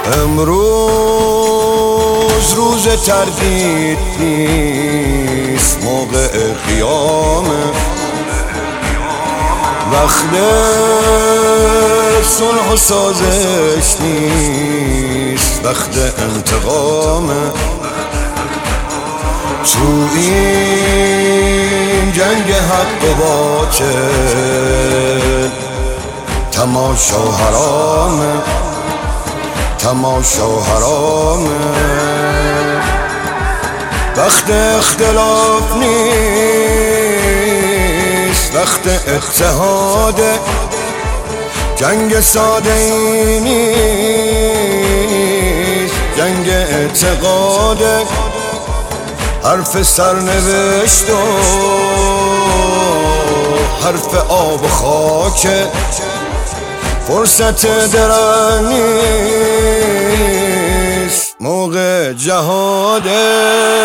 امروز روز تردید نیست، موقع قیامه، وقت صلح و سازش نیست، وقت انتقامه. تو این جنگ حق و باطل تماشا حرامه، تماشا حرامه. وقت اختلاف نیست، وقت اتحاده، جنگ ساده ای نیست، جنگ اعتقاده. حرف سرنوشت و حرف آب و خاکه، فرصت درنگ نیست، موقع جهاده.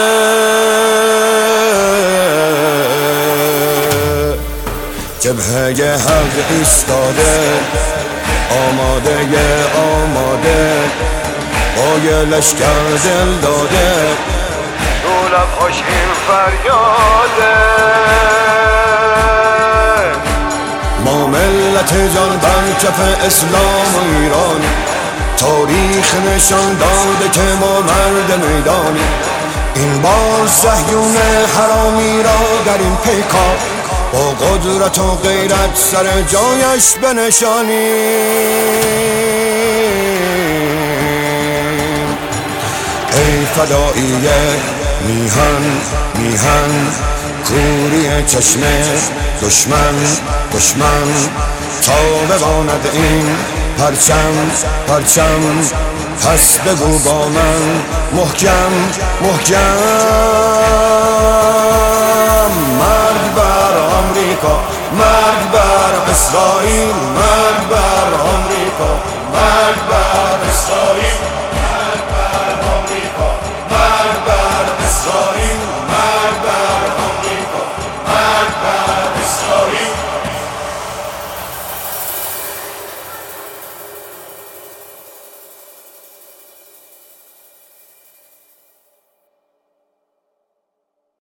جبهه حق ایستاده، آماده با یه لشکر دل داده، رو لب‌هاش این فریاده. ما ملت جان بر کف اسلام و ایران، تاریخ نشان داده که ما مرد میدانی. این بار صهیون حرامی را در این پیکار، با قدرت و غیرت سر جایش بنشانیم. ای فدایی میهن کوری چشم دشمن، تا بماند این پرچم. پس بگو با من محکم، مرگ بر آمریکا، مرگ بر اسرائیل، مرگ بر آمریکا، مرگ بر اسرائیل.